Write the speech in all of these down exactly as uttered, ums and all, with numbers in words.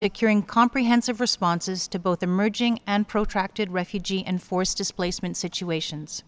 securing comprehensive responses to both emerging and protracted refugee and forced displacement situations.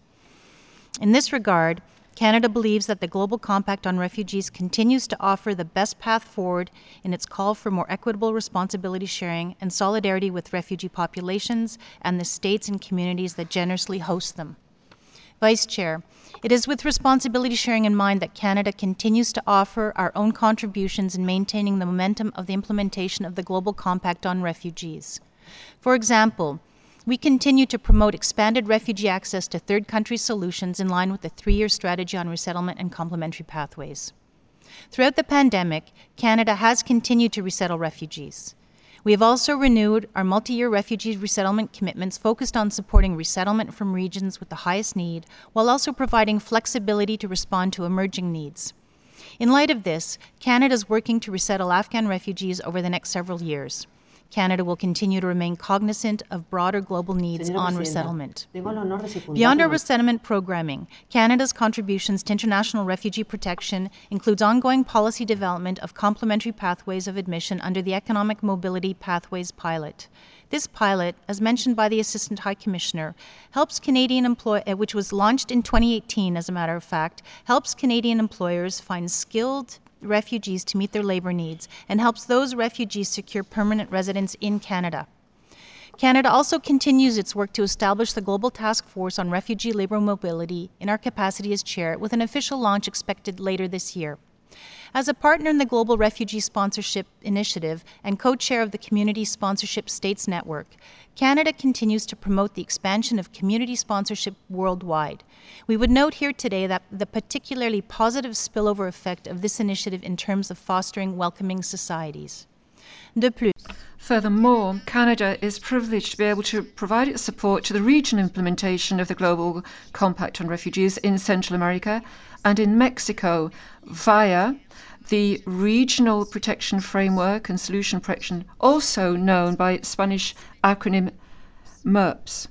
In this regard, Canada believes that the Global Compact on Refugees continues to offer the best path forward in its call for more equitable responsibility sharing and solidarity with refugee populations and the states and communities that generously host them. Vice Chair, it is with responsibility sharing in mind that Canada continues to offer our own contributions in maintaining the momentum of the implementation of the Global Compact on Refugees. For example, we continue to promote expanded refugee access to third country solutions in line with the three-year strategy on resettlement and complementary pathways. Throughout the pandemic, Canada has continued to resettle refugees. We have also renewed our multi-year refugee resettlement commitments focused on supporting resettlement from regions with the highest need, while also providing flexibility to respond to emerging needs. In light of this, Canada is working to resettle Afghan refugees over the next several years. Canada will continue to remain cognizant of broader global needs Señora on Presidenta, resettlement. tengo el honor de secundar Beyond our la- resettlement programming, Canada's contributions to international refugee protection includes ongoing policy development of complementary pathways of admission under the Economic Mobility Pathways Pilot. This pilot, as mentioned by the Assistant High Commissioner, helps Canadian employ- uh, which was launched in twenty eighteen, as a matter of fact, helps Canadian employers find skilled refugees to meet their labor needs and helps those refugees secure permanent residence in Canada. Canada also continues its work to establish the Global Task Force on Refugee Labour Mobility in our capacity as chair, with an official launch expected later this year. As a partner in the Global Refugee Sponsorship Initiative and co-chair of the Community Sponsorship States Network, Canada continues to promote the expansion of community sponsorship worldwide. We would note here today that the particularly positive spillover effect of this initiative in terms of fostering welcoming societies. De plus, Furthermore, Canada is privileged to be able to provide its support to the regional implementation of the Global Compact on Refugees in Central America and in Mexico via the Regional Protection Framework and Solution Protection, also known by its Spanish acronym MERPS.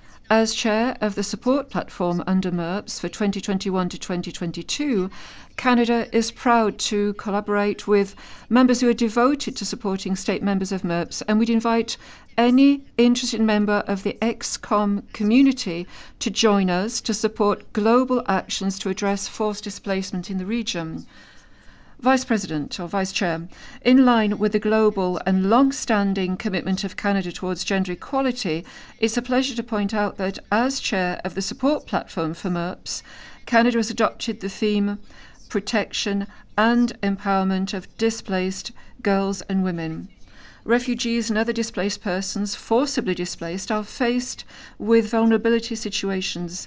As chair of the support platform under MERPS for twenty twenty-one to twenty twenty-two, Canada is proud to collaborate with members who are devoted to supporting state members of MERPS, and we'd invite any interested member of the ex-com community to join us to support global actions to address forced displacement in the region. Vice President or Vice Chair, in line with the global and long-standing commitment of Canada towards gender equality, it's a pleasure to point out that as Chair of the support platform for MERPS, Canada has adopted the theme Protection and Empowerment of Displaced Girls and Women. Refugees and other displaced persons, forcibly displaced, are faced with vulnerability situations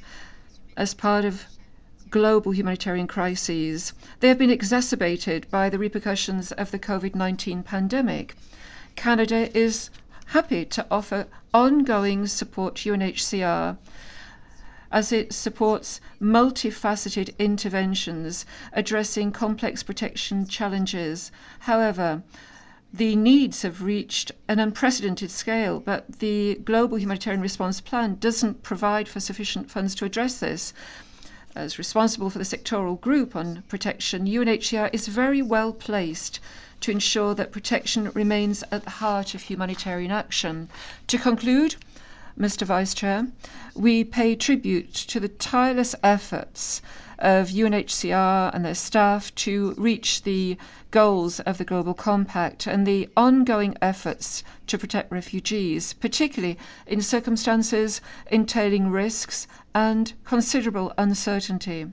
as part of global humanitarian crises. They have been exacerbated by the repercussions of the COVID nineteen pandemic. Canada is happy to offer ongoing support to U N H C R as it supports multifaceted interventions addressing complex protection challenges. However, the needs have reached an unprecedented scale, but the Global Humanitarian Response Plan doesn't provide for sufficient funds to address this. As responsible for the sectoral group on protection, U N H C R is very well placed to ensure that protection remains at the heart of humanitarian action. To conclude, Mister Vice Chair, we pay tribute to the tireless efforts of U N H C R and their staff to reach the goals of the Global Compact and the ongoing efforts to protect refugees, particularly in circumstances entailing risks and considerable uncertainty.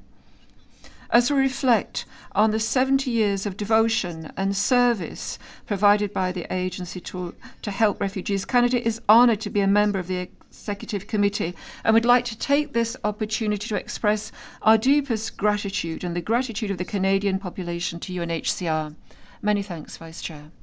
As we reflect on the seventy years of devotion and service provided by the agency to, to help refugees, Canada is honoured to be a member of the Executive Committee and would like to take this opportunity to express our deepest gratitude and the gratitude of the Canadian population to U N H C R. Many thanks, Vice Chair.